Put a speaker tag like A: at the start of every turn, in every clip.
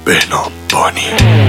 A: بهنام بانی.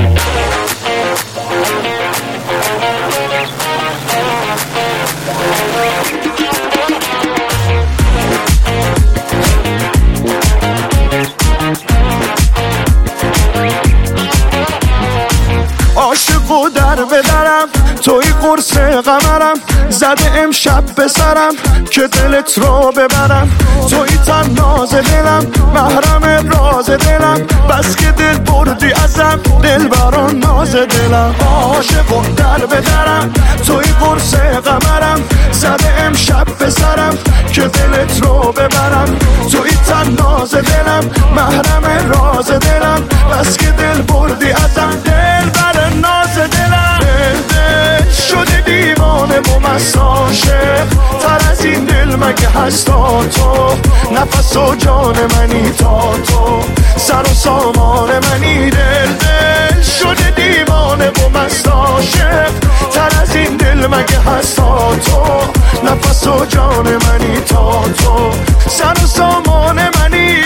B: عاشقو در بدرم توی قرص قمرم زده امشب به سرم که دلت رو ببرم توی تناز دلم محرم راز دلم بس که دل بردی ازم دل بران ناز دلم عاشقو در بدرم توی قرص قمرم زده امشب به سرم که دلت رو ببرم توی تناز دلم محرم راز دلم بس که دل بردی ازم دل بر ناز دلم دل شده دیوانه و مست عاشق تر از این دل مگه هستا تو نفس و جان منی تا تو سر و سامان منی دل شده دیوانه و مست عاشق تر از این دل مگه هستا تو نفس و جان منی تا تو سر و سامان منی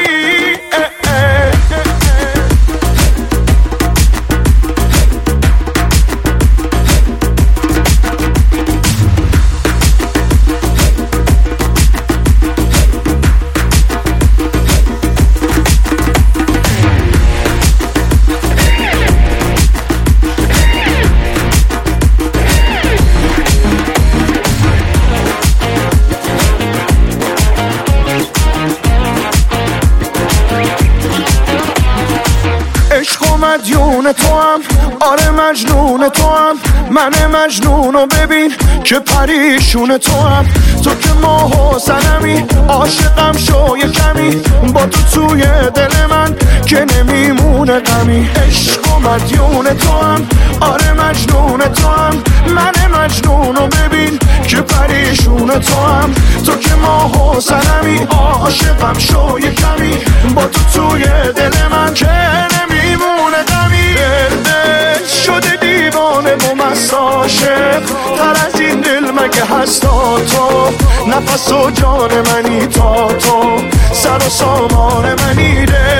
B: مدیون تو هم آره مجنون تو هم من مجنونو ببین که پریشون تو هم تو که ماه و سنمی عاشقم شو یه کمی با تو توی دل من که نمیمونه غمی عشق و مدیون تو هم آره مجنون تو هم من مجنونو ببین که پریشون تو هم تو که ماه و سنمی عاشقم شو یه کمی با تو توی دل من که نمیمونه غمی دل شده دیوانه و مست عاشق تر از این دل مگه هستا تو نفس و جان منی تا تو سر و سامان منی دل